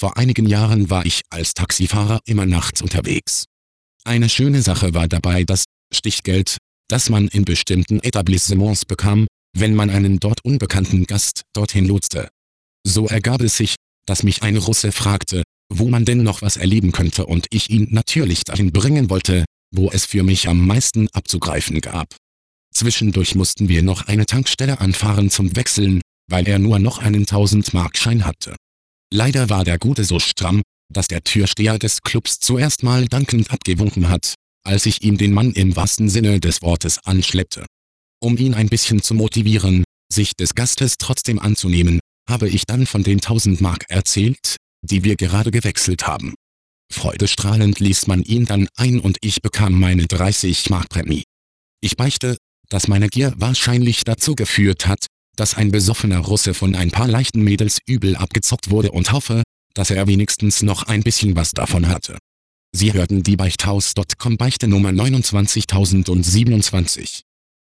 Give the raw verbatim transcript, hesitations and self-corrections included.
Vor einigen Jahren war ich als Taxifahrer immer nachts unterwegs. Eine schöne Sache war dabei das Stichgeld, das man in bestimmten Etablissements bekam, wenn man einen dort unbekannten Gast dorthin lotste. So ergab es sich, dass mich ein Russe fragte, wo man denn noch was erleben könnte, und ich ihn natürlich dahin bringen wollte, wo es für mich am meisten abzugreifen gab. Zwischendurch mussten wir noch eine Tankstelle anfahren zum Wechseln, weil er nur noch einen tausend-Mark-Schein hatte. Leider war der Gute so stramm, dass der Türsteher des Clubs zuerst mal dankend abgewunken hat, als ich ihm den Mann im wahrsten Sinne des Wortes anschleppte. Um ihn ein bisschen zu motivieren, sich des Gastes trotzdem anzunehmen, habe ich dann von den tausend Mark erzählt, die wir gerade gewechselt haben. Freudestrahlend ließ man ihn dann ein und ich bekam meine dreißig Mark Prämie. Ich beichte, dass meine Gier wahrscheinlich dazu geführt hat, dass ein besoffener Russe von ein paar leichten Mädels übel abgezockt wurde, und hoffe, dass er wenigstens noch ein bisschen was davon hatte. Sie hörten die Beichthaus Punkt com Beichte Nummer neunundzwanzigtausendsiebenundzwanzig.